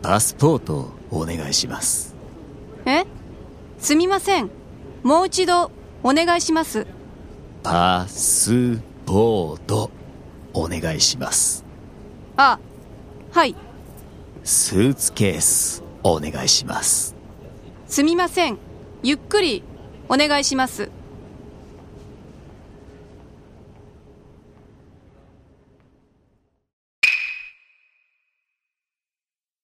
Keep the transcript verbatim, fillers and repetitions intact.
パスポートをお願いします。 え？すみません。もう一度お願いします。 パスポートお願いします。 あ、はい。 スーツケースお願いします。 すみません。ゆっくりお願いします。